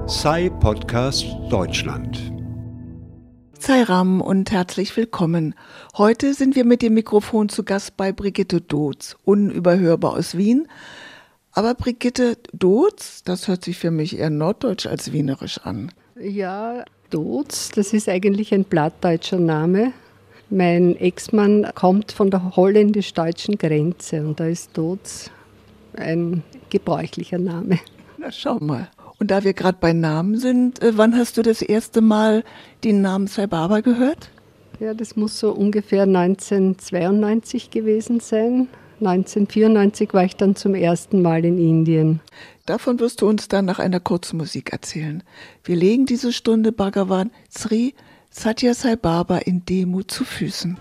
Sai Podcast Deutschland. Sai Ram und herzlich willkommen. Heute sind wir mit dem Mikrofon zu Gast bei Brigitte Dooz, unüberhörbar aus Wien. Aber Brigitte Dooz, das hört sich für mich eher norddeutsch als wienerisch an. Ja, Dooz, das ist eigentlich ein plattdeutscher Name. Mein Ex-Mann kommt von der holländisch-deutschen Grenze und da ist Dooz ein gebräuchlicher Name. Na, schau mal. Und da wir gerade bei Namen sind, wann hast du das erste Mal den Namen Sai Baba gehört? Ja, das muss so ungefähr 1992 gewesen sein. 1994 war ich dann zum ersten Mal in Indien. Davon wirst du uns dann nach einer kurzen Musik erzählen. Wir legen diese Stunde Bhagavan Sri Sathya Sai Baba in Demut zu Füßen.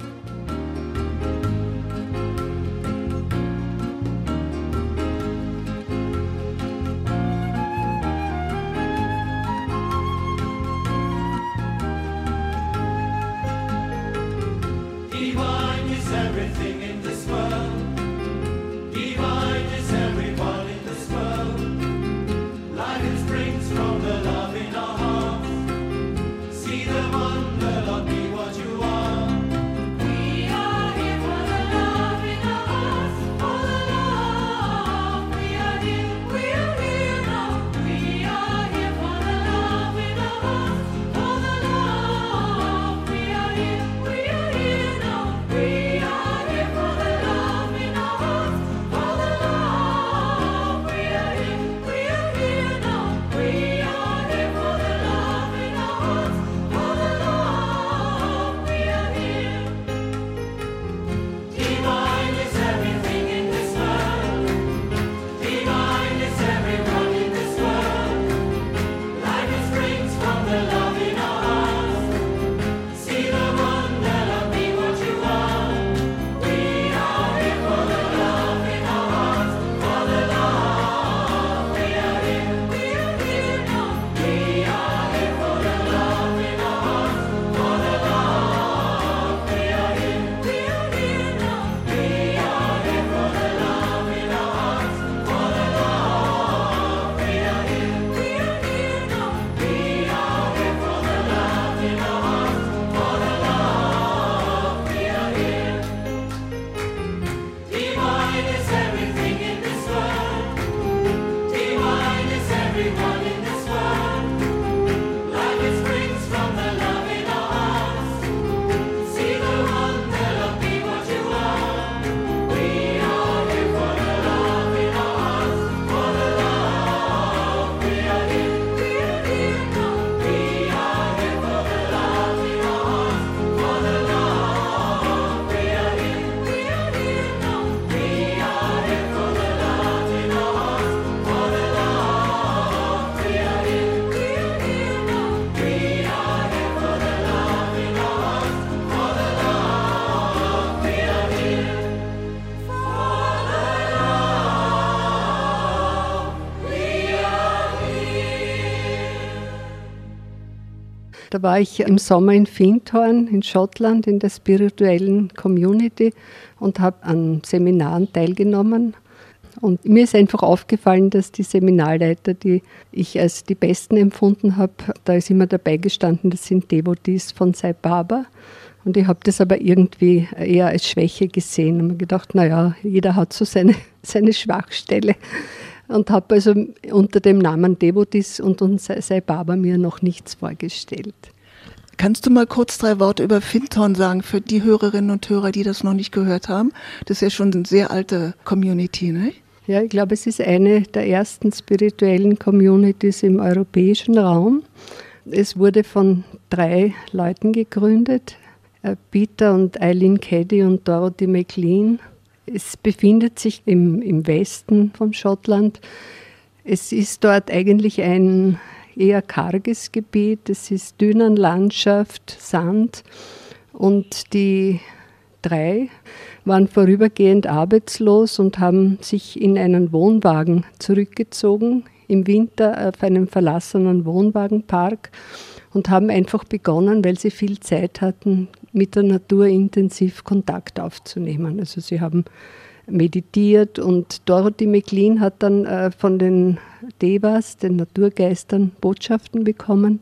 Da war ich im Sommer in Findhorn in Schottland in der spirituellen Community und habe an Seminaren teilgenommen. Und mir ist einfach aufgefallen, dass die Seminarleiter, die ich als die besten empfunden habe, da ist immer dabei gestanden, das sind Devotees von Sai Baba. Und ich habe das aber irgendwie eher als Schwäche gesehen und mir gedacht, naja, jeder hat so seine Schwachstelle. Und habe also unter dem Namen Devotees und Sai Baba mir noch nichts vorgestellt. Kannst du mal kurz 3 Worte über Findhorn sagen für die Hörerinnen und Hörer, die das noch nicht gehört haben? Das ist ja schon eine sehr alte Community, ne? Ja, ich glaube, es ist eine der ersten spirituellen Communities im europäischen Raum. Es wurde von 3 Leuten gegründet, Peter und Eileen Caddy und Dorothy McLean. Es befindet sich im Westen von Schottland. Es ist dort eigentlich ein eher karges Gebiet. Es ist Dünenlandschaft, Sand. Und die 3 waren vorübergehend arbeitslos und haben sich in einen Wohnwagen zurückgezogen, im Winter auf einem verlassenen Wohnwagenpark und haben einfach begonnen, weil sie viel Zeit hatten, mit der Natur intensiv Kontakt aufzunehmen. Also sie haben meditiert. Und Dorothy McLean hat dann von den Devas, den Naturgeistern, Botschaften bekommen.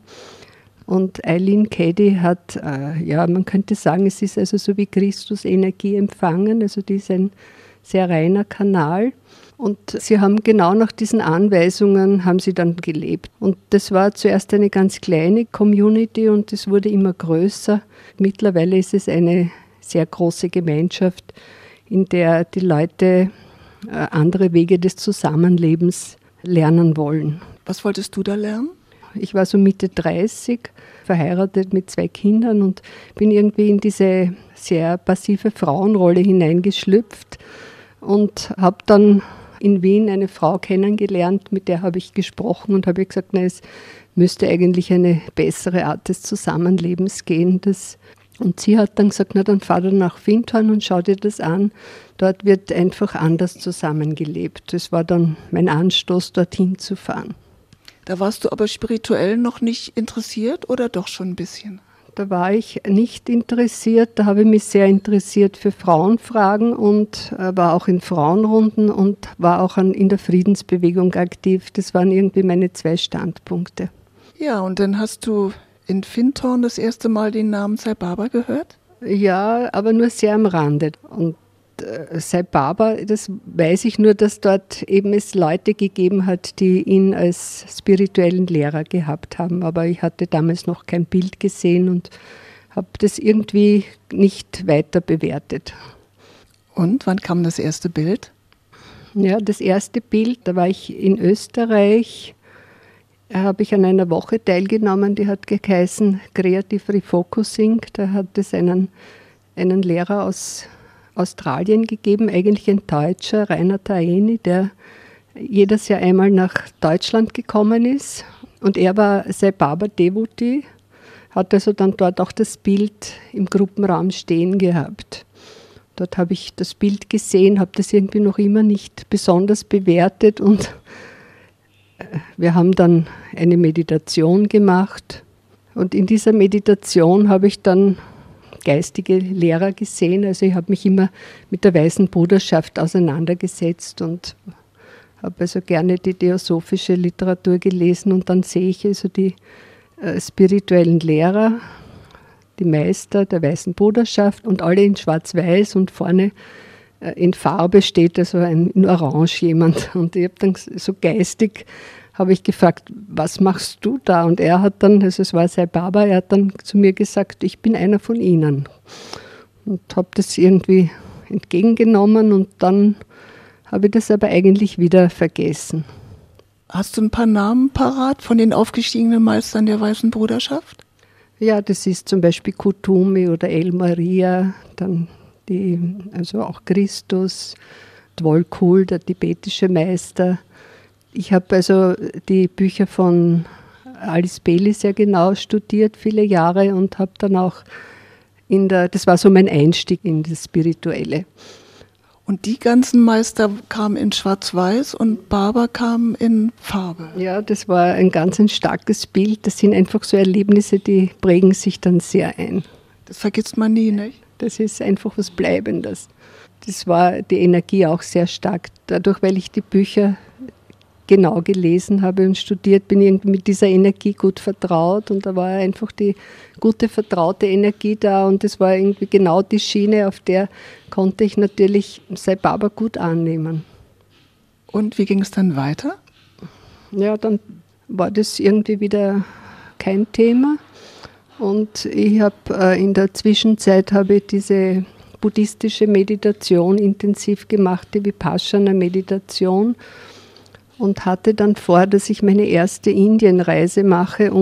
Und Eileen Cady hat, man könnte sagen, es ist also so wie Christus Energie empfangen, also die ist ein sehr reiner Kanal. Und sie haben genau nach diesen Anweisungen haben sie dann gelebt. Und das war zuerst eine ganz kleine Community und es wurde immer größer. Mittlerweile ist es eine sehr große Gemeinschaft, in der die Leute andere Wege des Zusammenlebens lernen wollen. Was wolltest du da lernen? Ich war so Mitte 30, verheiratet mit 2 Kindern und bin irgendwie in diese sehr passive Frauenrolle hineingeschlüpft und habe dann in Wien eine Frau kennengelernt, mit der habe ich gesprochen und habe gesagt, es müsste eigentlich eine bessere Art des Zusammenlebens gehen. Und sie hat dann gesagt, dann fahr dann nach Findhorn und schau dir das an. Dort wird einfach anders zusammengelebt. Das war dann mein Anstoß, dorthin zu fahren. Da warst du aber spirituell noch nicht interessiert oder doch schon ein bisschen? Da war ich nicht interessiert. Da habe ich mich sehr interessiert für Frauenfragen und war auch in Frauenrunden und war auch in der Friedensbewegung aktiv. Das waren irgendwie meine 2 Standpunkte. Ja, und dann hast du in Findhorn das erste Mal den Namen Sai Baba gehört? Ja, aber nur sehr am Rande. Und Sai Baba, das weiß ich nur, dass dort eben es Leute gegeben hat, die ihn als spirituellen Lehrer gehabt haben. Aber ich hatte damals noch kein Bild gesehen und habe das irgendwie nicht weiter bewertet. Und wann kam das erste Bild? Ja, das erste Bild, da war ich in Österreich, habe ich an einer Woche teilgenommen, die hat geheißen Creative Refocusing. Da hat es einen Lehrer aus Australien gegeben, eigentlich ein Deutscher, Rainer Taeni, der jedes Jahr einmal nach Deutschland gekommen ist. Und er war Sai Baba Devotee, hat also dann dort auch das Bild im Gruppenraum stehen gehabt. Dort habe ich das Bild gesehen, habe das irgendwie noch immer nicht besonders bewertet und wir haben dann eine Meditation gemacht. Und in dieser Meditation habe ich dann geistige Lehrer gesehen. Also ich habe mich immer mit der Weißen Bruderschaft auseinandergesetzt und habe also gerne die theosophische Literatur gelesen und dann sehe ich also die spirituellen Lehrer, die Meister der Weißen Bruderschaft und alle in Schwarz-Weiß und vorne in Farbe steht also in Orange jemand. Und ich habe dann so geistig habe ich gefragt, was machst du da? Und er hat dann, also es war Sai Baba, er hat dann zu mir gesagt, ich bin einer von Ihnen. Und habe das irgendwie entgegengenommen und dann habe ich das aber eigentlich wieder vergessen. Hast du ein paar Namen parat von den aufgestiegenen Meistern der Weißen Bruderschaft? Ja, das ist zum Beispiel Kutumi oder El Maria, dann also auch Christus, Dwolkul, der tibetische Meister. Ich habe also die Bücher von Alice Bailey sehr genau studiert, viele Jahre, und habe dann auch das war so mein Einstieg in das Spirituelle. Und die ganzen Meister kamen in Schwarz-Weiß und Baba kam in Farbe. Ja, das war ein ganz starkes Bild. Das sind einfach so Erlebnisse, die prägen sich dann sehr ein. Das vergisst man nie, nicht? Das ist einfach was Bleibendes. Das war die Energie auch sehr stark. Dadurch, weil ich die Bücher genau gelesen habe und studiert, bin ich mit dieser Energie gut vertraut und da war einfach die gute, vertraute Energie da und das war irgendwie genau die Schiene, auf der konnte ich natürlich Sai Baba gut annehmen. Und wie ging es dann weiter? Ja, dann war das irgendwie wieder kein Thema und ich habe in der Zwischenzeit habe ich diese buddhistische Meditation intensiv gemacht, die Vipassana-Meditation, und hatte dann vor, dass ich meine erste Indienreise mache,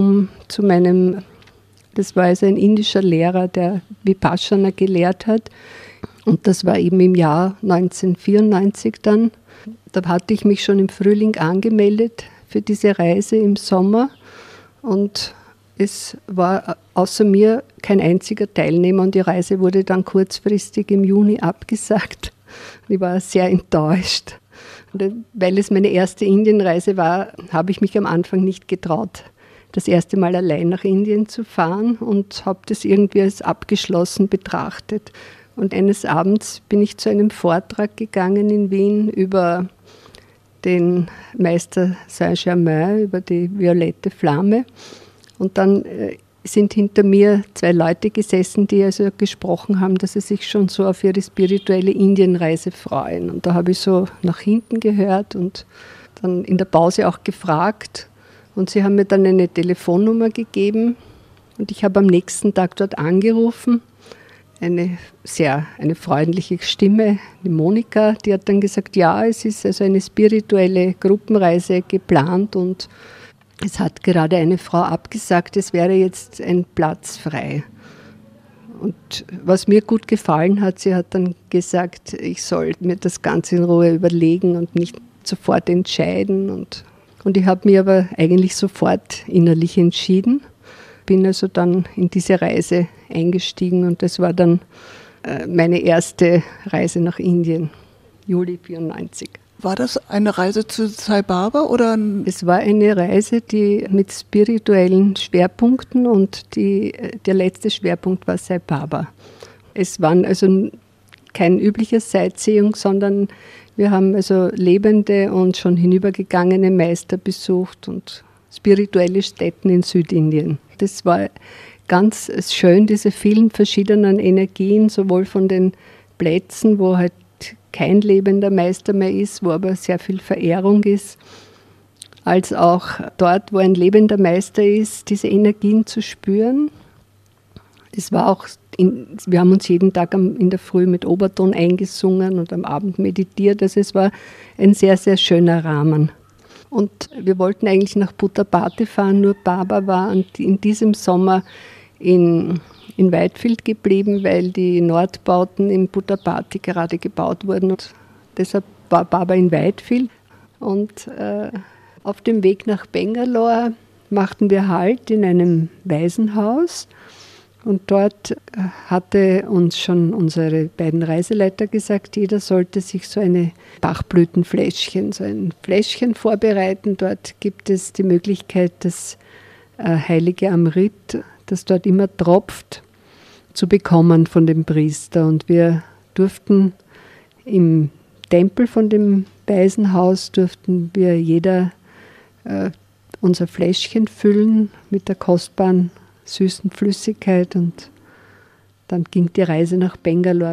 das war also ein indischer Lehrer, der Vipassana gelehrt hat. Und das war eben im Jahr 1994 dann. Da hatte ich mich schon im Frühling angemeldet für diese Reise im Sommer. Und es war außer mir kein einziger Teilnehmer und die Reise wurde dann kurzfristig im Juni abgesagt. Ich war sehr enttäuscht. Weil es meine erste Indienreise war, habe ich mich am Anfang nicht getraut, das erste Mal allein nach Indien zu fahren und habe das irgendwie als abgeschlossen betrachtet. Und eines Abends bin ich zu einem Vortrag gegangen in Wien über den Meister Saint-Germain, über die violette Flamme. Und dann sind hinter mir 2 Leute gesessen, die also gesprochen haben, dass sie sich schon so auf ihre spirituelle Indienreise freuen. Und da habe ich so nach hinten gehört und dann in der Pause auch gefragt. Und sie haben mir dann eine Telefonnummer gegeben. Und ich habe am nächsten Tag dort angerufen. Eine freundliche Stimme, die Monika, die hat dann gesagt, ja, es ist also eine spirituelle Gruppenreise geplant und es hat gerade eine Frau abgesagt, es wäre jetzt ein Platz frei. Und was mir gut gefallen hat, sie hat dann gesagt, ich soll mir das Ganze in Ruhe überlegen und nicht sofort entscheiden. Und ich habe mir aber eigentlich sofort innerlich entschieden. Bin also dann in diese Reise eingestiegen und das war dann meine erste Reise nach Indien, Juli 1994. War das eine Reise zu Sai Baba oder? Es war eine Reise, die mit spirituellen Schwerpunkten und der letzte Schwerpunkt war Sai Baba. Es waren also kein üblicher Sightseeing, sondern wir haben also lebende und schon hinübergegangene Meister besucht und spirituelle Stätten in Südindien. Das war ganz schön, diese vielen verschiedenen Energien, sowohl von den Plätzen, wo halt kein lebender Meister mehr ist, wo aber sehr viel Verehrung ist, als auch dort, wo ein lebender Meister ist, diese Energien zu spüren. Es war auch, wir haben uns jeden Tag in der Früh mit Oberton eingesungen und am Abend meditiert. Also es war ein sehr, sehr schöner Rahmen. Und wir wollten eigentlich nach Puttaparthi fahren, nur Baba war in diesem Sommer in Whitefield geblieben, weil die Nordbauten in Puttaparthi gerade gebaut wurden. Und deshalb war Baba in Whitefield. Und auf dem Weg nach Bangalore machten wir Halt in einem Waisenhaus. Und dort hatte uns schon unsere beiden Reiseleiter gesagt, jeder sollte sich so eine Bachblütenfläschchen, so ein Fläschchen vorbereiten. Dort gibt es die Möglichkeit, das heilige Amrit, das dort immer tropft, zu bekommen von dem Priester. Und wir durften im Tempel von dem Waisenhaus, durften wir jeder unser Fläschchen füllen mit der kostbaren süßen Flüssigkeit und dann ging die Reise nach Bangalore.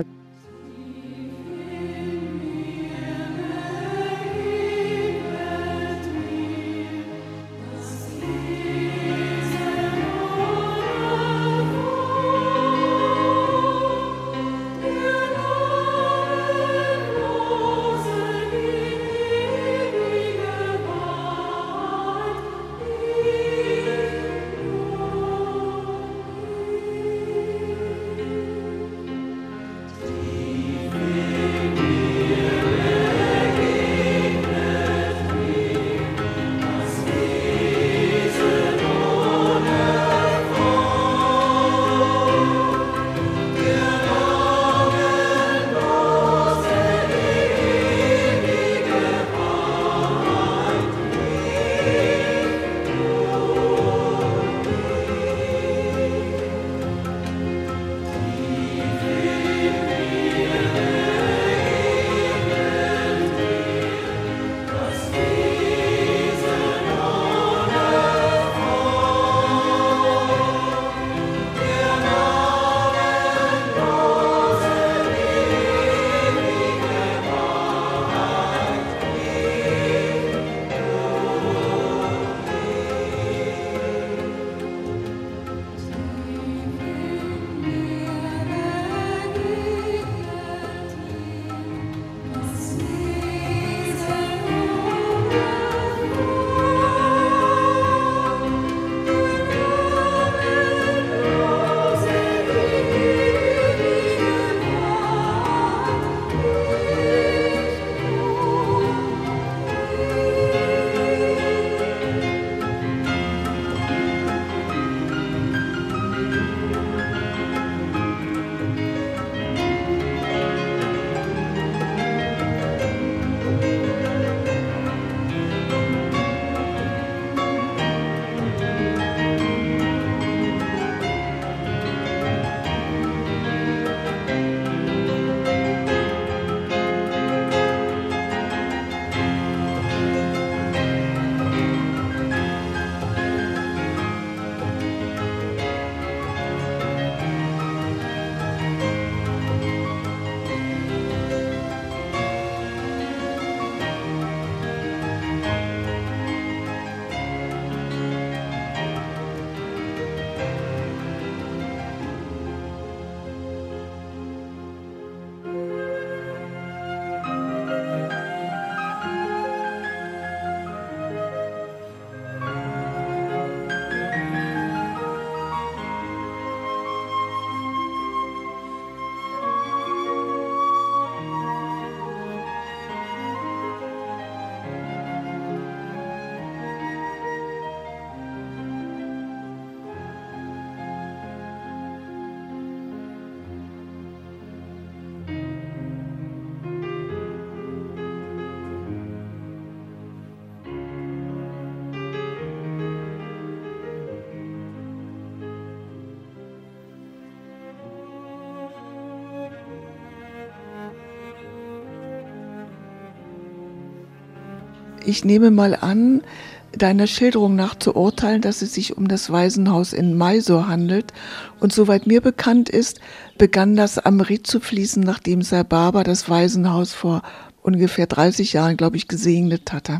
Ich nehme mal an, deiner Schilderung nach zu urteilen, dass es sich um das Waisenhaus in Mysore handelt. Und soweit mir bekannt ist, begann das Amrit zu fließen, nachdem Sai Baba das Waisenhaus vor ungefähr 30 Jahren, glaube ich, gesegnet hatte.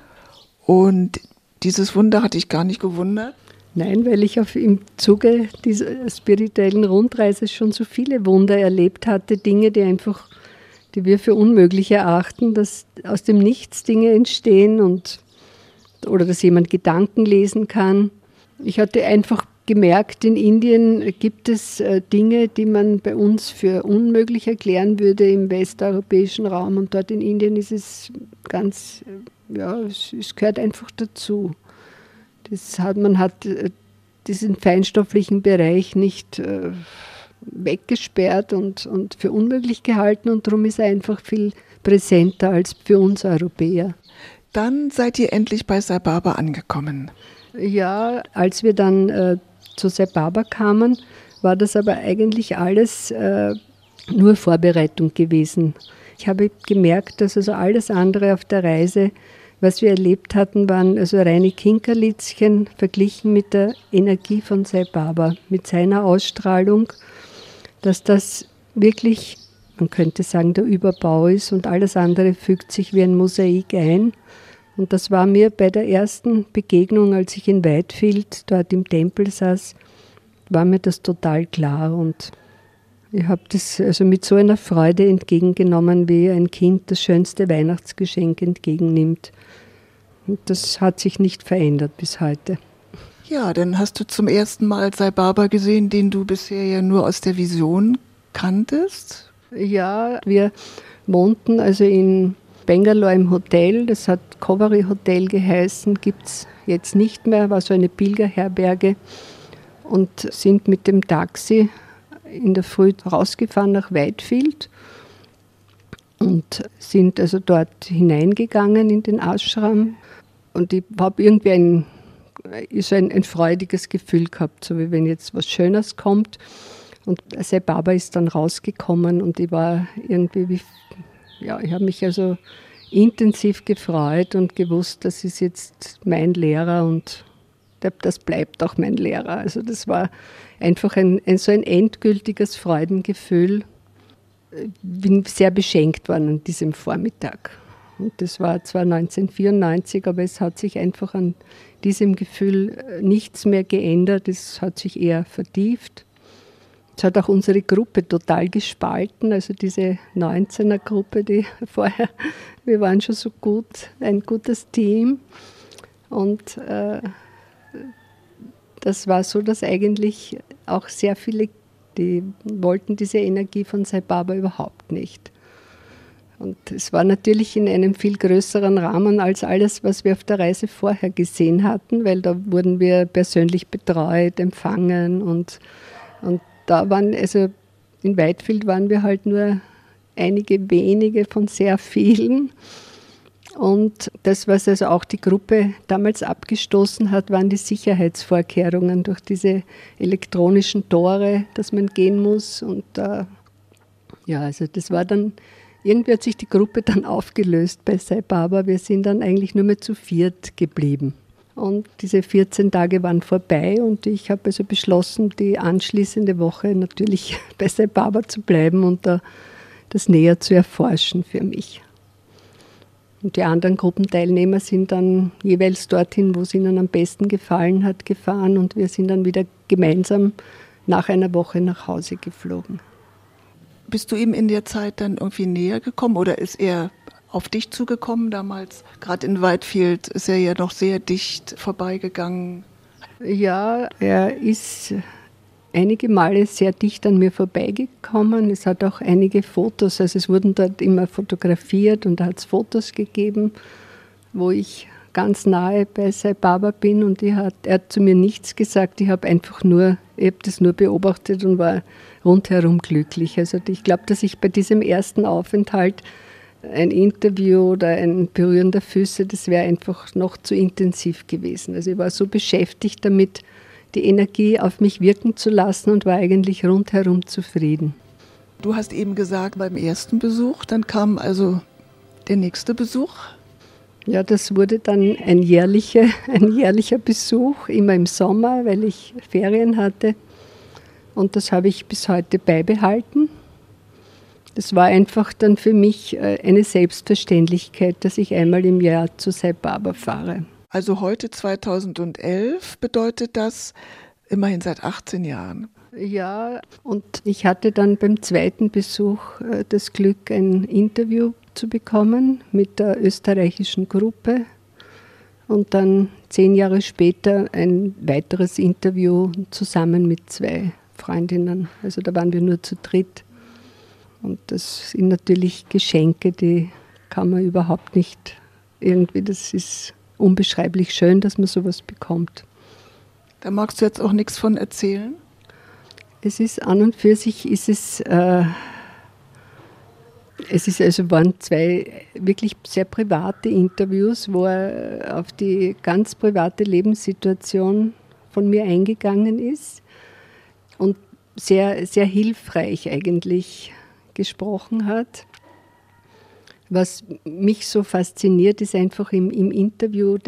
Und dieses Wunder hatte ich gar nicht gewundert. Nein, weil ich im Zuge dieser spirituellen Rundreise schon so viele Wunder erlebt hatte, Dinge, die wir für unmöglich erachten, dass aus dem Nichts Dinge entstehen oder dass jemand Gedanken lesen kann. Ich hatte einfach gemerkt, in Indien gibt es Dinge, die man bei uns für unmöglich erklären würde im westeuropäischen Raum. Und dort in Indien ist es ganz, es gehört einfach dazu. Man hat diesen feinstofflichen Bereich nicht weggesperrt und für unmöglich gehalten. Und darum ist er einfach viel präsenter als für uns Europäer. Dann seid ihr endlich bei Sai Baba angekommen. Ja, als wir dann zu Sai Baba kamen, war das aber eigentlich alles nur Vorbereitung gewesen. Ich habe gemerkt, dass also alles andere auf der Reise, was wir erlebt hatten, waren also reine Kinkerlitzchen verglichen mit der Energie von Sai Baba, mit seiner Ausstrahlung, dass das wirklich, man könnte sagen, der Überbau ist und alles andere fügt sich wie ein Mosaik ein. Und das war mir bei der ersten Begegnung, als ich in Whitefield dort im Tempel saß, war mir das total klar. Und ich habe das also mit so einer Freude entgegengenommen, wie ein Kind das schönste Weihnachtsgeschenk entgegennimmt. Und das hat sich nicht verändert bis heute. Ja, dann hast du zum ersten Mal Sai Baba gesehen, den du bisher ja nur aus der Vision kanntest. Ja, wir wohnten also in Bangalore im Hotel, das hat Covary Hotel geheißen, gibt es jetzt nicht mehr, war so eine Pilgerherberge und sind mit dem Taxi in der Früh rausgefahren nach Whitefield und sind also dort hineingegangen in den Ashram und ich habe irgendwie ein freudiges Gefühl gehabt, so wie wenn jetzt was Schönes kommt und Sai Baba ist dann rausgekommen und ich war irgendwie ich habe mich also intensiv gefreut und gewusst, das ist jetzt mein Lehrer und das bleibt auch mein Lehrer. Also das war einfach so ein endgültiges Freudengefühl. Ich bin sehr beschenkt worden an diesem Vormittag. Und das war zwar 1994, aber es hat sich einfach an diesem Gefühl nichts mehr geändert. Es hat sich eher vertieft. Es hat auch unsere Gruppe total gespalten, also diese 19er-Gruppe, die vorher, wir waren schon so gut, ein gutes Team. Und das war so, dass eigentlich auch sehr viele, die wollten diese Energie von Sai Baba überhaupt nicht. Und es war natürlich in einem viel größeren Rahmen als alles, was wir auf der Reise vorher gesehen hatten, weil da wurden wir persönlich betreut, empfangen und da waren, also in Whitefield waren wir halt nur einige wenige von sehr vielen. Und das, was also auch die Gruppe damals abgestoßen hat, waren die Sicherheitsvorkehrungen durch diese elektronischen Tore, dass man gehen muss. Und also das war dann, irgendwie hat sich die Gruppe dann aufgelöst bei Sai Baba. Wir sind dann eigentlich nur mehr zu viert geblieben. Und diese 14 Tage waren vorbei und ich habe also beschlossen, die anschließende Woche natürlich bei Sai Baba zu bleiben und das näher zu erforschen für mich. Und die anderen Gruppenteilnehmer sind dann jeweils dorthin, wo es ihnen am besten gefallen hat, gefahren und wir sind dann wieder gemeinsam nach einer Woche nach Hause geflogen. Bist du ihm in der Zeit dann irgendwie näher gekommen oder ist er auf dich zugekommen damals? Gerade in Whitefield ist er ja noch sehr dicht vorbeigegangen. Ja, er ist einige Male sehr dicht an mir vorbeigekommen. Es hat auch einige Fotos, also es wurden dort immer fotografiert und da hat es Fotos gegeben, wo ich ganz nahe bei Sai Baba bin und er hat zu mir nichts gesagt. Ich habe das nur beobachtet und war rundherum glücklich. Also ich glaube, dass ich bei diesem ersten Aufenthalt ein Interview oder ein Berühren der Füße, das wäre einfach noch zu intensiv gewesen. Also ich war so beschäftigt damit, die Energie auf mich wirken zu lassen und war eigentlich rundherum zufrieden. Du hast eben gesagt, beim ersten Besuch, dann kam also der nächste Besuch. Ja, das wurde dann ein jährlicher Besuch, immer im Sommer, weil ich Ferien hatte. Und das habe ich bis heute beibehalten. Das war einfach dann für mich eine Selbstverständlichkeit, dass ich einmal im Jahr zu Sai Baba fahre. Also heute 2011 bedeutet das immerhin seit 18 Jahren. Ja, und ich hatte dann beim zweiten Besuch das Glück, ein Interview zu bekommen mit der österreichischen Gruppe und dann 10 Jahre später ein weiteres Interview zusammen mit 2 Freundinnen. Also da waren wir nur zu dritt. Und das sind natürlich Geschenke, die kann man überhaupt nicht irgendwie, das ist unbeschreiblich schön, dass man sowas bekommt. Da magst du jetzt auch nichts von erzählen? Es ist an und für sich, waren 2 wirklich sehr private Interviews, wo er auf die ganz private Lebenssituation von mir eingegangen ist und sehr, sehr hilfreich eigentlich gesprochen hat. Was mich so fasziniert, ist einfach im Interview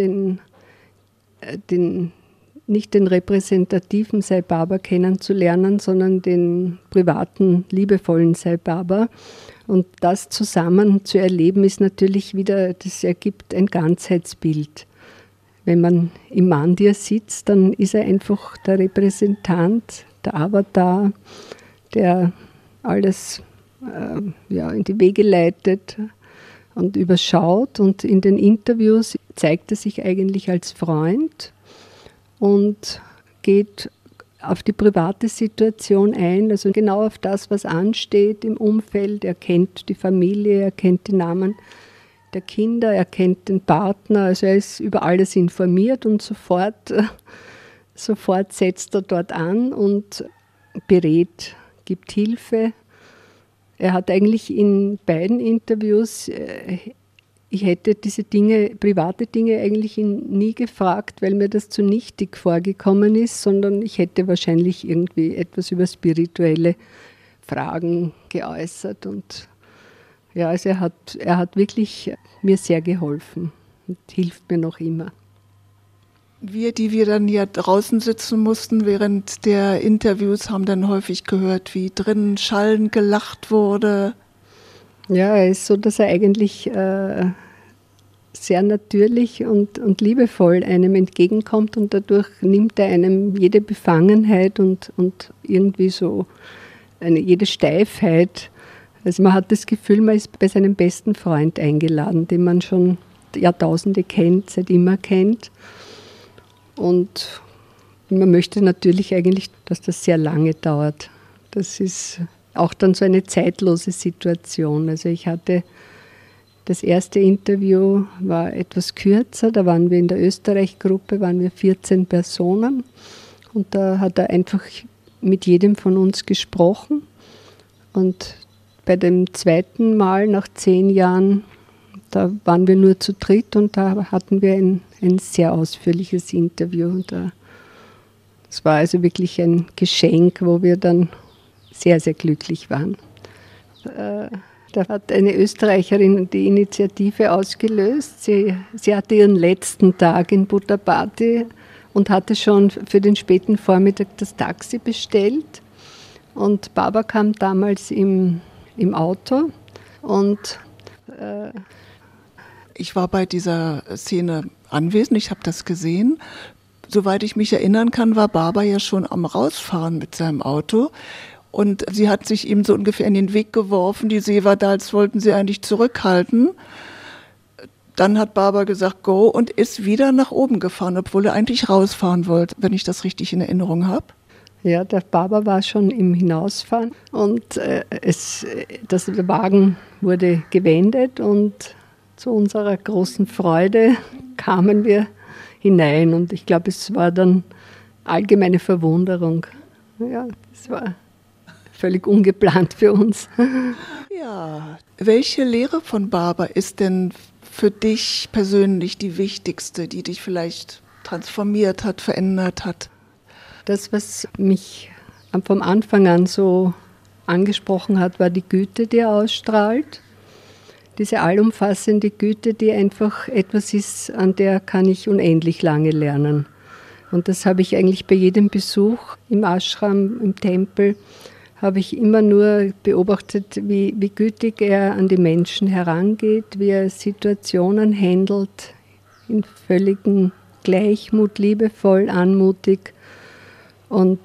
nicht den repräsentativen Sai Baba kennenzulernen, sondern den privaten, liebevollen Sai Baba. Und das zusammen zu erleben, ist natürlich wieder, das ergibt ein Ganzheitsbild. Wenn man im Mandir sitzt, dann ist er einfach der Repräsentant, der Avatar, der alles in die Wege leitet und überschaut. Und in den Interviews zeigt er sich eigentlich als Freund und geht auf die private Situation ein, also genau auf das, was ansteht im Umfeld. Er kennt die Familie, er kennt die Namen der Kinder, er kennt den Partner, also er ist über alles informiert und sofort setzt er dort an und berät, gibt Hilfe. Er hat eigentlich in beiden Interviews, ich hätte diese Dinge, private Dinge eigentlich ihn nie gefragt, weil mir das zu nichtig vorgekommen ist, sondern ich hätte wahrscheinlich irgendwie etwas über spirituelle Fragen geäußert. Und ja, also er hat wirklich mir sehr geholfen und hilft mir noch immer. Wir, die wir dann ja draußen sitzen mussten während der Interviews, haben dann häufig gehört, wie drinnen schallend gelacht wurde. Ja, er ist so, dass er eigentlich sehr natürlich und liebevoll einem entgegenkommt und dadurch nimmt er einem jede Befangenheit und irgendwie so jede Steifheit. Also man hat das Gefühl, man ist bei seinem besten Freund eingeladen, den man schon Jahrtausende kennt, seit immer kennt. Und man möchte natürlich eigentlich, dass das sehr lange dauert. Das ist auch dann so eine zeitlose Situation. Also ich hatte das erste Interview war etwas kürzer, da waren wir in der Österreich-Gruppe, waren wir 14 Personen und da hat er einfach mit jedem von uns gesprochen. Und bei dem zweiten Mal nach 10 Jahren, da waren wir nur zu dritt und da hatten wir ein sehr ausführliches Interview. Und das war also wirklich ein Geschenk, wo wir dann sehr, sehr glücklich waren. Da hat eine Österreicherin die Initiative ausgelöst. Sie hatte ihren letzten Tag in Puttaparthi und hatte schon für den späten Vormittag das Taxi bestellt. Und Baba kam damals im Auto und ich war bei dieser Szene anwesend, ich habe das gesehen. Soweit ich mich erinnern kann, war Baba ja schon am Rausfahren mit seinem Auto. Und sie hat sich ihm so ungefähr in den Weg geworfen. Die Sevadals wollten sie eigentlich zurückhalten. Dann hat Baba gesagt, go, und ist wieder nach oben gefahren, obwohl er eigentlich rausfahren wollte, wenn ich das richtig in Erinnerung habe. Ja, der Baba war schon im Hinausfahren und der Wagen wurde gewendet und zu unserer großen Freude kamen wir hinein. Und ich glaube, es war dann allgemeine Verwunderung. Ja, es war völlig ungeplant für uns. Ja, welche Lehre von Baba ist denn für dich persönlich die wichtigste, die dich vielleicht transformiert hat, verändert hat? Das, was mich vom Anfang an so angesprochen hat, war die Güte, die er ausstrahlt. diese allumfassende Güte, die einfach etwas ist, an der kann ich unendlich lange lernen. Und das habe ich eigentlich bei jedem Besuch im Ashram, im Tempel, habe ich immer nur beobachtet, wie gütig er an die Menschen herangeht, wie er Situationen handelt, in völligem Gleichmut, liebevoll, anmutig. Und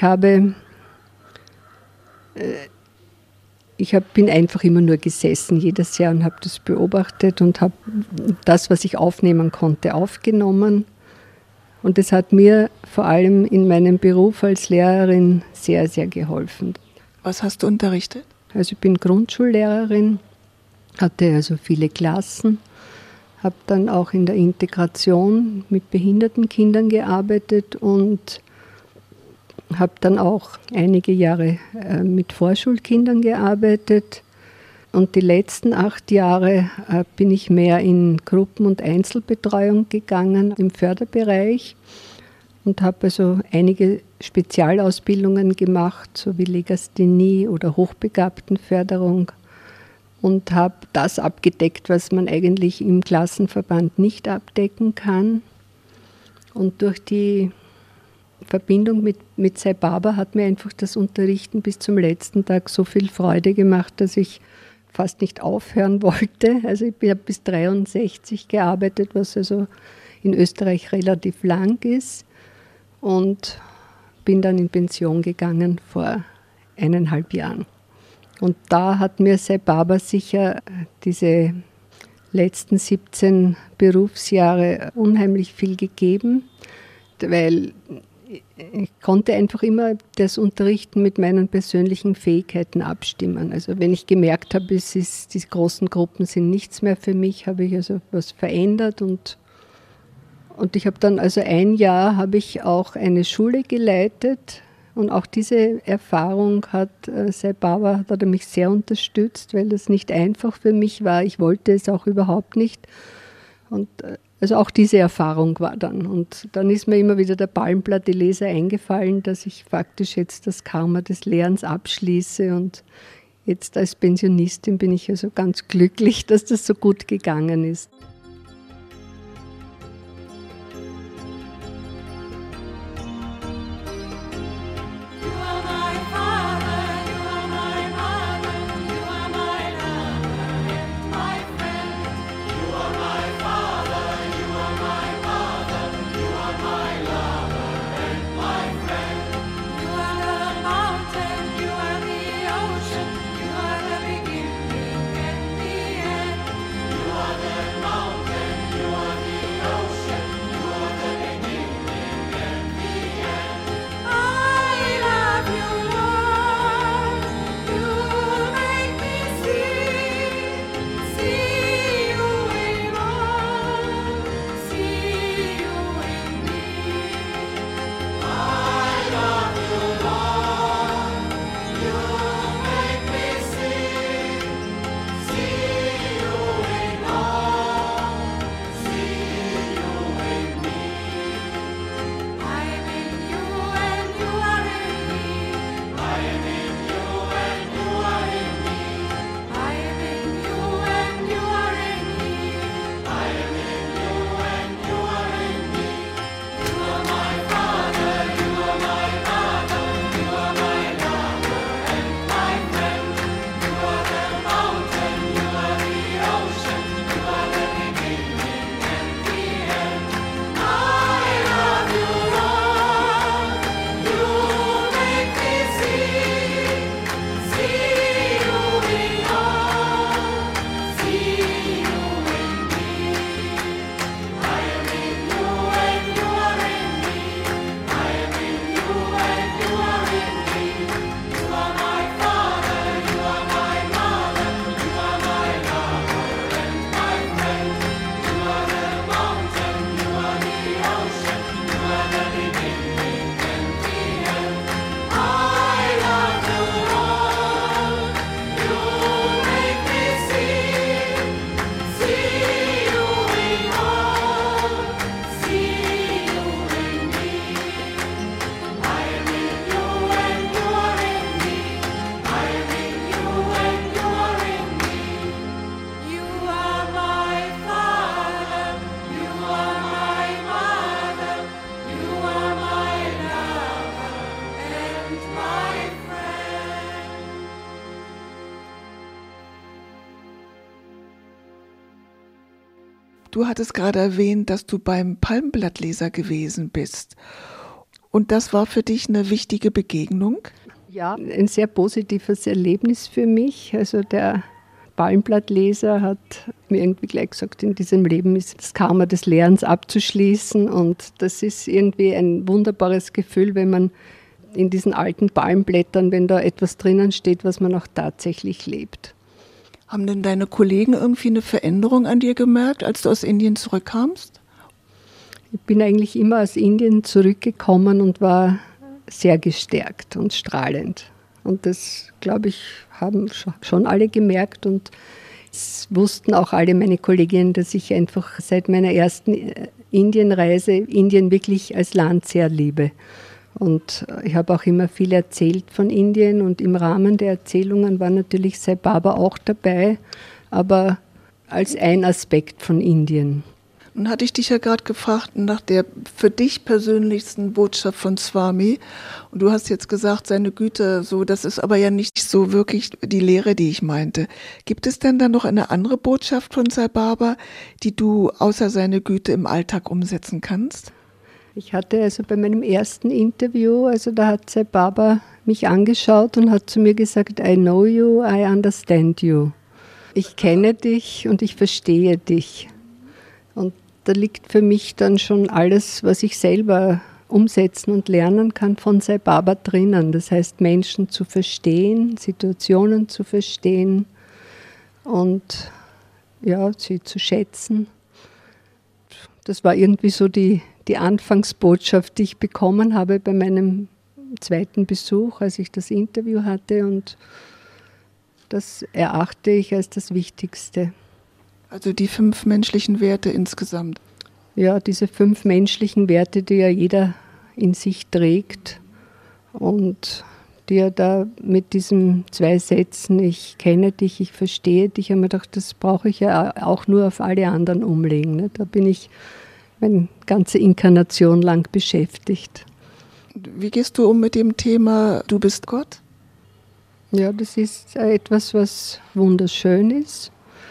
bin einfach immer nur gesessen jedes Jahr und habe das beobachtet und habe das, was ich aufnehmen konnte, aufgenommen. Und das hat mir vor allem in meinem Beruf als Lehrerin sehr, sehr geholfen. Was hast du unterrichtet? Also ich bin Grundschullehrerin, hatte also viele Klassen, habe dann auch in der Integration mit behinderten Kindern gearbeitet und habe dann auch einige Jahre mit Vorschulkindern gearbeitet. Und die letzten 8 Jahre bin ich mehr in Gruppen- und Einzelbetreuung gegangen im Förderbereich und habe also einige Spezialausbildungen gemacht, so wie Legasthenie oder Hochbegabtenförderung und habe das abgedeckt, was man eigentlich im Klassenverband nicht abdecken kann. Und durch die Verbindung mit Sai Baba hat mir einfach das Unterrichten bis zum letzten Tag so viel Freude gemacht, dass ich fast nicht aufhören wollte. Also ich habe bis 63 gearbeitet, was also in Österreich relativ lang ist, und bin dann in Pension gegangen vor 1,5 Jahren. Und da hat mir Sai Baba sicher diese letzten 17 Berufsjahre unheimlich viel gegeben, weil ich konnte einfach immer das Unterrichten mit meinen persönlichen Fähigkeiten abstimmen. Also wenn ich gemerkt habe, die großen Gruppen sind nichts mehr für mich, habe ich also was verändert und ich habe dann also 1 Jahr habe ich auch eine Schule geleitet und auch diese Erfahrung hat Sai Baba, hat er mich sehr unterstützt, weil das nicht einfach für mich war. Ich wollte es auch überhaupt nicht. Und also auch diese Erfahrung war dann. Und dann ist mir immer wieder der Palmblatt Leser eingefallen, dass ich faktisch jetzt das Karma des Lehrens abschließe. Und jetzt als Pensionistin bin ich also ganz glücklich, dass das so gut gegangen ist. You are the Du hattest gerade erwähnt, dass du beim Palmblattleser gewesen bist. Und das war für dich eine wichtige Begegnung? Ja, ein sehr positives Erlebnis für mich. Also der Palmblattleser hat mir irgendwie gleich gesagt, in diesem Leben ist das Karma des Lernens abzuschließen. Und das ist irgendwie ein wunderbares Gefühl, wenn man in diesen alten Palmblättern, wenn da etwas drinnen steht, was man auch tatsächlich lebt. Haben denn deine Kollegen irgendwie eine Veränderung an dir gemerkt, als du aus Indien zurückkamst? Ich bin eigentlich immer aus Indien zurückgekommen und war sehr gestärkt und strahlend. Und das, glaube ich, haben schon alle gemerkt. Und es wussten auch alle meine Kolleginnen, dass ich einfach seit meiner ersten Indienreise Indien wirklich als Land sehr liebe. Und ich habe auch immer viel erzählt von Indien. Und im Rahmen der Erzählungen war natürlich Sai Baba auch dabei, aber als ein Aspekt von Indien. Nun hatte ich dich ja gerade gefragt nach der für dich persönlichsten Botschaft von Swami. Und du hast jetzt gesagt, seine Güte, so, das ist aber ja nicht so wirklich die Lehre, die ich meinte. Gibt es denn dann noch eine andere Botschaft von Sai Baba, die du außer seine Güte im Alltag umsetzen kannst? Ich hatte also bei meinem ersten Interview, also da hat Sai Baba mich angeschaut und hat zu mir gesagt, I know you, I understand you. Ich kenne dich und ich verstehe dich. Und da liegt für mich dann schon alles, was ich selber umsetzen und lernen kann, von Sai Baba drinnen. Das heißt, Menschen zu verstehen, Situationen zu verstehen und ja, sie zu schätzen. Das war irgendwie so die Anfangsbotschaft, die ich bekommen habe bei meinem zweiten Besuch, als ich das Interview hatte. Und das erachte ich als das Wichtigste. Also die 5 menschlichen Werte insgesamt. Ja, diese 5 menschlichen Werte, die ja jeder in sich trägt und die ja da mit diesen 2 Sätzen, ich kenne dich, ich verstehe dich, habe mir gedacht, das brauche ich ja auch nur auf alle anderen umlegen. Ne? Da bin ich meine ganze Inkarnation lang beschäftigt. Wie gehst du um mit dem Thema, du bist Gott? Ja, das ist etwas, was wunderschön ist.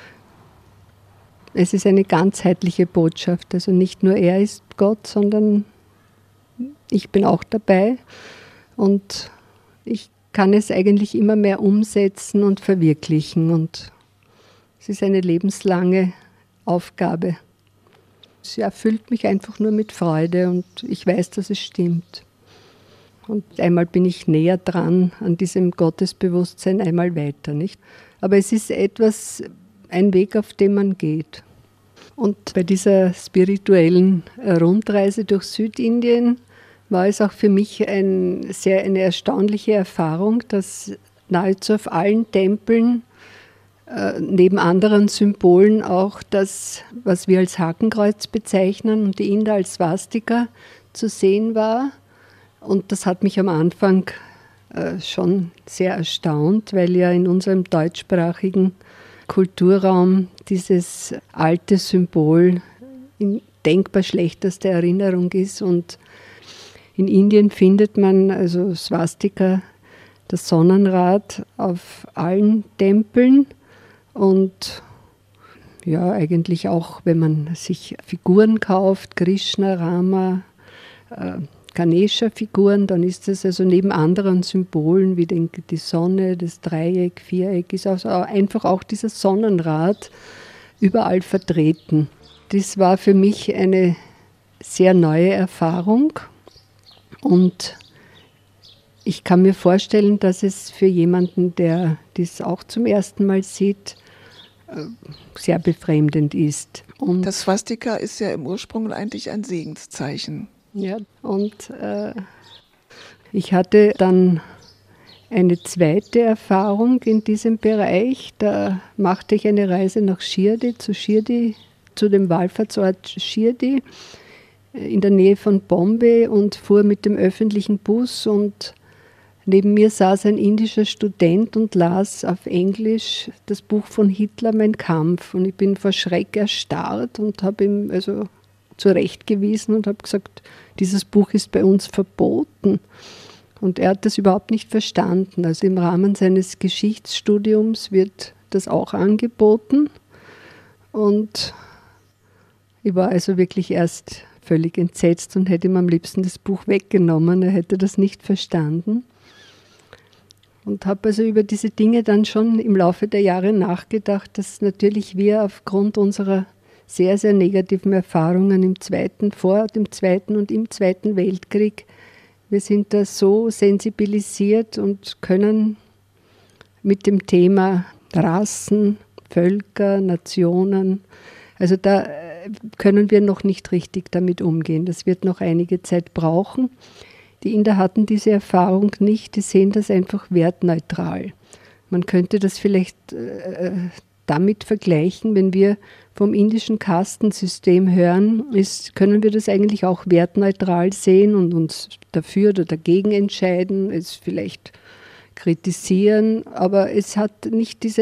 Es ist eine ganzheitliche Botschaft. Also nicht nur er ist Gott, sondern ich bin auch dabei. Und ich kann es eigentlich immer mehr umsetzen und verwirklichen. Und es ist eine lebenslange Aufgabe. Es erfüllt mich einfach nur mit Freude und ich weiß, dass es stimmt. Und einmal bin ich näher dran an diesem Gottesbewusstsein, einmal weiter, nicht? Aber es ist ein Weg, auf den man geht. Und bei dieser spirituellen Rundreise durch Südindien war es auch für mich eine erstaunliche Erfahrung, dass nahezu auf allen Tempeln neben anderen Symbolen auch das, was wir als Hakenkreuz bezeichnen und die Inder als Swastika zu sehen war. Und das hat mich am Anfang schon sehr erstaunt, weil ja in unserem deutschsprachigen Kulturraum dieses alte Symbol in denkbar schlechtester Erinnerung ist. Und in Indien findet man also Swastika, das Sonnenrad, auf allen Tempeln. Und ja, eigentlich auch, wenn man sich Figuren kauft, Krishna, Rama, Ganesha-Figuren, dann ist das also neben anderen Symbolen wie die Sonne, das Dreieck, Viereck, ist also einfach auch dieses Sonnenrad überall vertreten. Das war für mich eine sehr neue Erfahrung und ich kann mir vorstellen, dass es für jemanden, der das auch zum ersten Mal sieht, sehr befremdend ist. Und das Swastika ist ja im Ursprung eigentlich ein Segenszeichen. Ja, und ich hatte dann eine zweite Erfahrung in diesem Bereich. Da machte ich eine Reise nach Shirdi, zu dem Wallfahrtsort Shirdi in der Nähe von Bombay und fuhr mit dem öffentlichen Bus und neben mir saß ein indischer Student und las auf Englisch das Buch von Hitler, Mein Kampf. Und ich bin vor Schreck erstarrt und habe ihm also zurechtgewiesen und habe gesagt, dieses Buch ist bei uns verboten. Und er hat das überhaupt nicht verstanden. Also im Rahmen seines Geschichtsstudiums wird das auch angeboten. Und Ich war also wirklich erst völlig entsetzt und hätte ihm am liebsten das Buch weggenommen. Er hätte das nicht verstanden. Und habe also über diese Dinge dann schon im Laufe der Jahre nachgedacht, dass natürlich wir aufgrund unserer sehr, sehr negativen Erfahrungen vor dem Zweiten und im Zweiten Weltkrieg, wir sind da so sensibilisiert und können mit dem Thema Rassen, Völker, Nationen, also da können wir noch nicht richtig damit umgehen. Das wird noch einige Zeit brauchen. Die Inder hatten diese Erfahrung nicht, die sehen das einfach wertneutral. Man könnte das vielleicht damit vergleichen, wenn wir vom indischen Kastensystem hören, können wir das eigentlich auch wertneutral sehen und uns dafür oder dagegen entscheiden, es vielleicht kritisieren, aber es hat nicht diese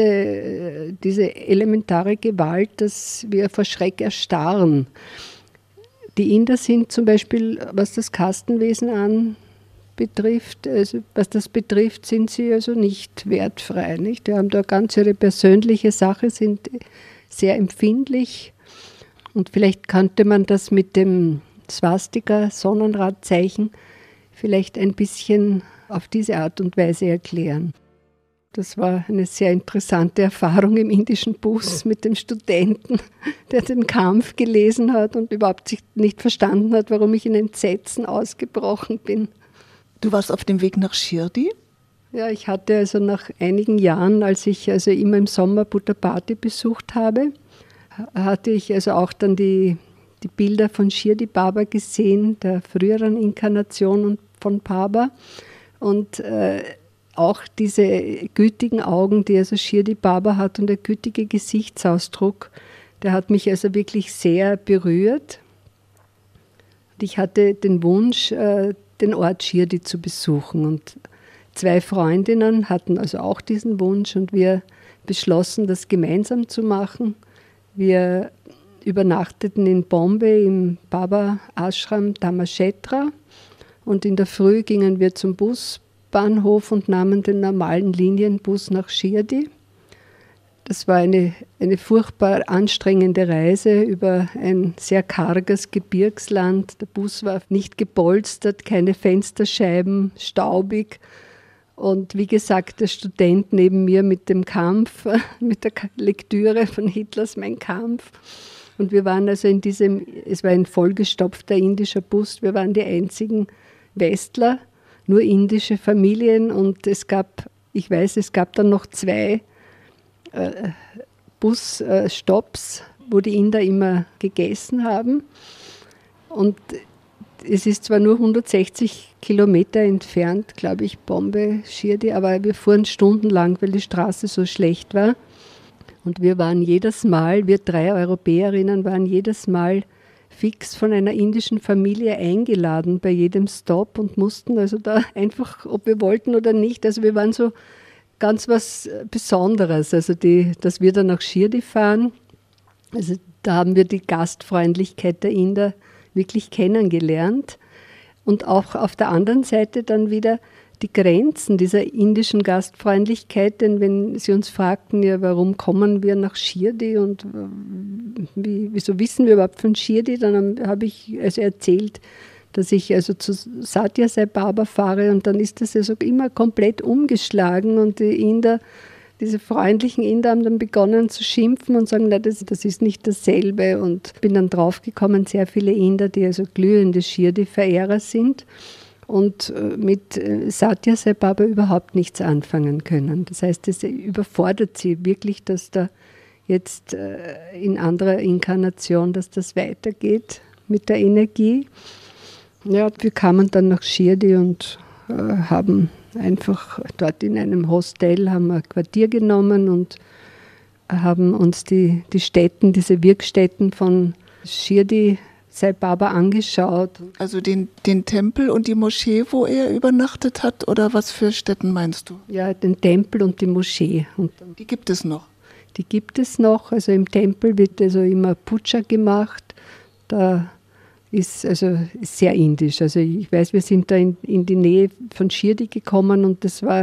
elementare Gewalt, dass wir vor Schreck erstarren. Die Inder sind zum Beispiel, was das Kastenwesen betrifft, sind sie also nicht wertfrei. Nicht? Die haben da ganz ihre persönliche Sache, sind sehr empfindlich und vielleicht könnte man das mit dem Swastika-Sonnenradzeichen vielleicht ein bisschen auf diese Art und Weise erklären. Das war eine sehr interessante Erfahrung im indischen Bus mit dem Studenten, der den Kampf gelesen hat und überhaupt nicht verstanden hat, warum ich in Entsetzen ausgebrochen bin. Du warst auf dem Weg nach Shirdi? Ja, ich hatte also nach einigen Jahren, als ich also immer im Sommer Puttaparthi besucht habe, hatte ich also auch dann die Bilder von Shirdi Baba gesehen, der früheren Inkarnation von Baba. Und auch diese gütigen Augen, die also Shirdi Baba hat und der gütige Gesichtsausdruck, der hat mich also wirklich sehr berührt. Und ich hatte den Wunsch, den Ort Shirdi zu besuchen. Und 2 Freundinnen hatten also auch diesen Wunsch und wir beschlossen, das gemeinsam zu machen. Wir übernachteten in Bombay im Baba Ashram Dhammakshetra und in der Früh gingen wir zum Busbahnhof und nahmen den normalen Linienbus nach Shirdi. Das war eine furchtbar anstrengende Reise über ein sehr karges Gebirgsland. Der Bus war nicht gepolstert, keine Fensterscheiben, staubig. Und wie gesagt, der Student neben mir mit dem Kampf, mit der Lektüre von Hitlers Mein Kampf. Und wir waren also es war ein vollgestopfter indischer Bus, wir waren die einzigen Westler, nur indische Familien. Und es gab dann noch 2 Busstopps, wo die Inder immer gegessen haben. Und es ist zwar nur 160 Kilometer entfernt, glaube ich, Bombay, Shirdi, aber wir fuhren stundenlang, weil die Straße so schlecht war. Und wir 3 Europäerinnen waren jedes Mal fix von einer indischen Familie eingeladen bei jedem Stopp und mussten also da einfach, ob wir wollten oder nicht, also wir waren so ganz was Besonderes, also dass wir dann nach Shirdi fahren, also da haben wir die Gastfreundlichkeit der Inder wirklich kennengelernt und auch auf der anderen Seite dann wieder die Grenzen dieser indischen Gastfreundlichkeit, denn wenn sie uns fragten, ja, warum kommen wir nach Shirdi und wieso wissen wir überhaupt von Shirdi, dann habe ich also erzählt, dass ich also zu Satya Sai Baba fahre und dann ist das also immer komplett umgeschlagen und die Inder, diese freundlichen Inder haben dann begonnen zu schimpfen und sagen, das ist nicht dasselbe und bin dann draufgekommen, sehr viele Inder, die also glühende Shirdi-Verehrer sind und mit Satya Sai Baba überhaupt nichts anfangen können. Das heißt, es überfordert sie wirklich, dass da jetzt in anderer Inkarnation, dass das weitergeht mit der Energie. Ja, wir kamen dann nach Shirdi und haben einfach dort in einem Hostel haben wir ein Quartier genommen und haben uns die Stätten, diese Wirkstätten von Shirdi Sai Baba angeschaut. Also den Tempel und die Moschee, wo er übernachtet hat, oder was für Stätten meinst du? Ja, den Tempel und die Moschee. Und die gibt es noch? Die gibt es noch. Also im Tempel wird also immer Puja gemacht. Da ist sehr indisch. Also ich weiß, wir sind da in die Nähe von Shirdi gekommen und das war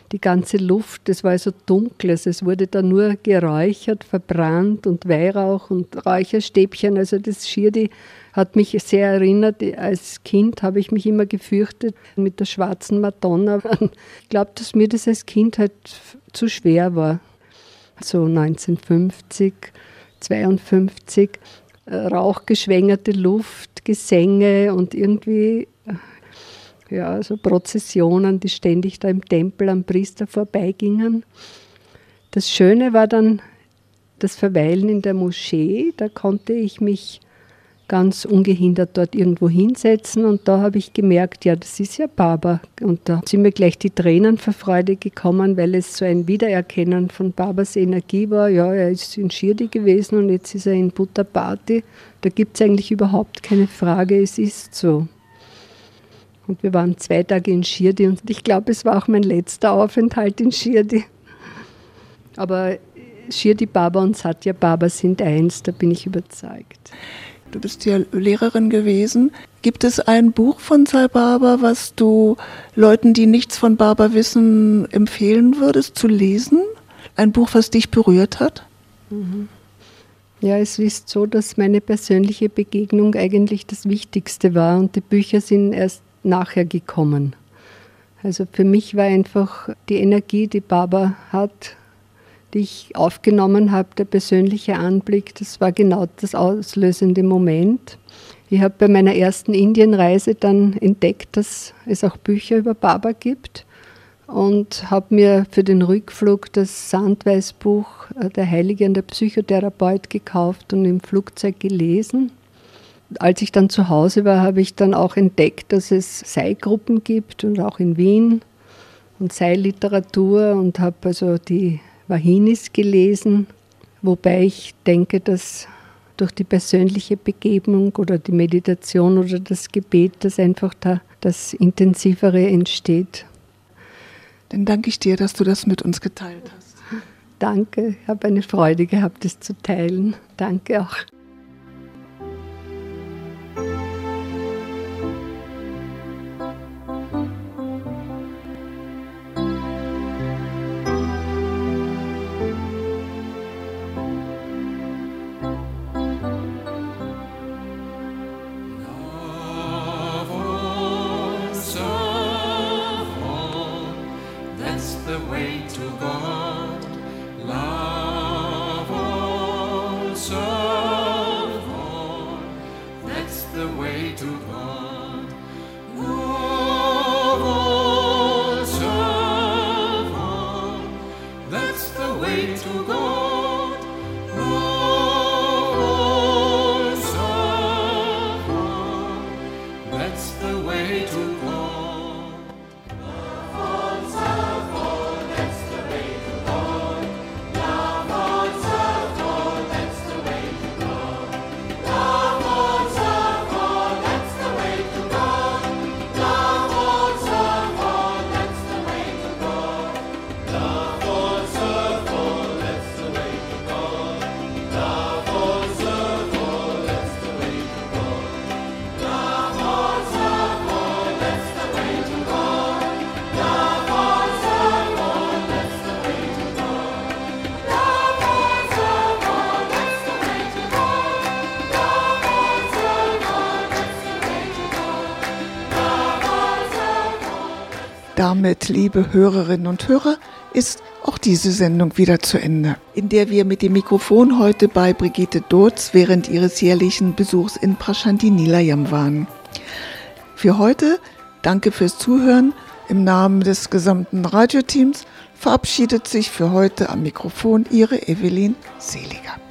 die ganze Luft, das war so dunkel, also es wurde da nur geräuchert, verbrannt und Weihrauch und Räucherstäbchen. Also das Schirdi hat mich sehr erinnert. Als Kind habe ich mich immer gefürchtet mit der schwarzen Madonna. Ich glaube, dass mir das als Kind halt zu schwer war. So 1950, 52, rauchgeschwängerte Luft, Gesänge und irgendwie ja, so Prozessionen, die ständig da im Tempel am Priester vorbeigingen. Das Schöne war dann das Verweilen in der Moschee. Da konnte ich mich ganz ungehindert dort irgendwo hinsetzen und da habe ich gemerkt, ja, das ist ja Baba. Und da sind mir gleich die Tränen vor Freude gekommen, weil es so ein Wiedererkennen von Babas Energie war. Ja, er ist in Schirdi gewesen und jetzt ist er in Puttaparthi. Da gibt es eigentlich überhaupt keine Frage, es ist so. Und wir waren 2 Tage in Schirdi und ich glaube, es war auch mein letzter Aufenthalt in Schirdi. Aber Schirdi Baba und Satya Baba sind eins, da bin ich überzeugt. Du bist ja Lehrerin gewesen. Gibt es ein Buch von Sai Baba, was du Leuten, die nichts von Baba wissen, empfehlen würdest zu lesen? Ein Buch, was dich berührt hat? Ja, es ist so, dass meine persönliche Begegnung eigentlich das Wichtigste war und die Bücher sind erst nachher gekommen. Also für mich war einfach die Energie, die Baba hat, die ich aufgenommen habe, der persönliche Anblick, das war genau das auslösende Moment. Ich habe bei meiner ersten Indienreise dann entdeckt, dass es auch Bücher über Baba gibt und habe mir für den Rückflug das Sandweißbuch Der Heilige und der Psychotherapeut gekauft und im Flugzeug gelesen. Als ich dann zu Hause war, habe ich dann auch entdeckt, dass es Sai-Gruppen gibt und auch in Wien und Sai-Literatur und habe also die Vahinis gelesen, wobei ich denke, dass durch die persönliche Begegnung oder die Meditation oder das Gebet, dass einfach da das Intensivere entsteht. Dann danke ich dir, dass du das mit uns geteilt hast. Danke, ich habe eine Freude gehabt, das zu teilen. Danke auch. The way to God, love all, serve all. That's the way to God, love all, serve all. That's the way to God, love all, serve all. That's the way to God. Damit, liebe Hörerinnen und Hörer, ist auch diese Sendung wieder zu Ende, in der wir mit dem Mikrofon heute bei Brigitte Dooz während ihres jährlichen Besuchs in Prashanthi Nilayam waren. Für heute, danke fürs Zuhören. Im Namen des gesamten Radioteams verabschiedet sich für heute am Mikrofon Ihre Evelyn Seliger.